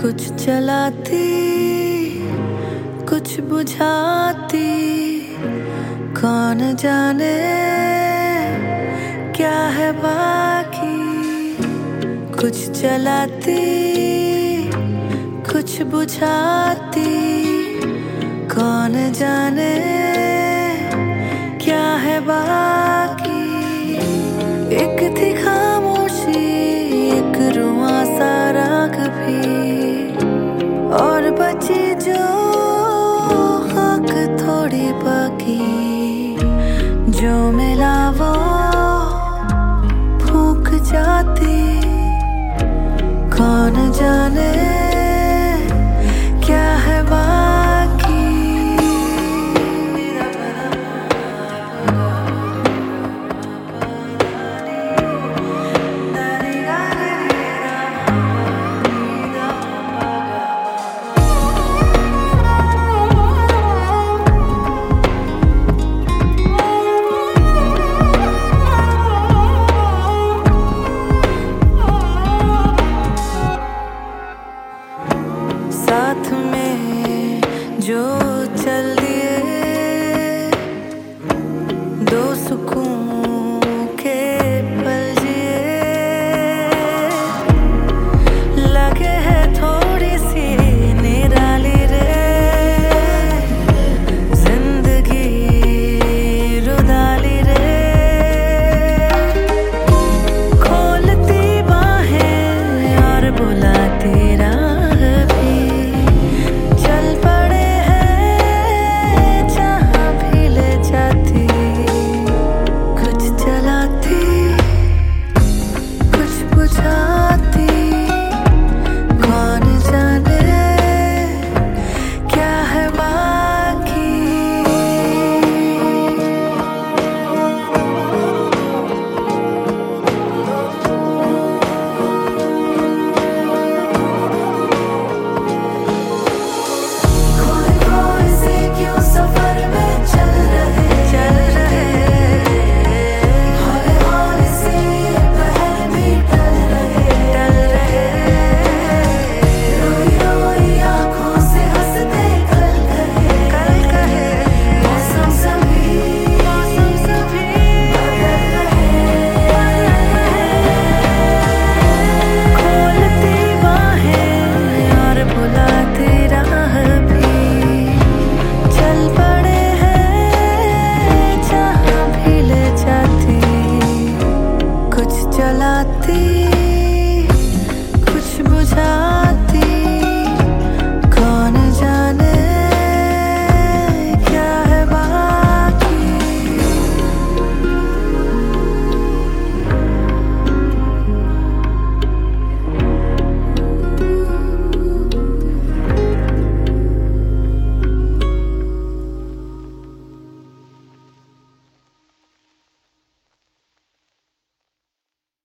कुछ जलाती कुछ बुझाती, कौन जाने क्या है बाकी। कुछ जलाती कुछ बुझाती, कौन जाने क्या है बाकी। एक थी खामोशी, एक रुआं सा राग भी, और बची जो खाक थोड़ी बाकी। जो मिला वो फूंक जाती, कौन जाने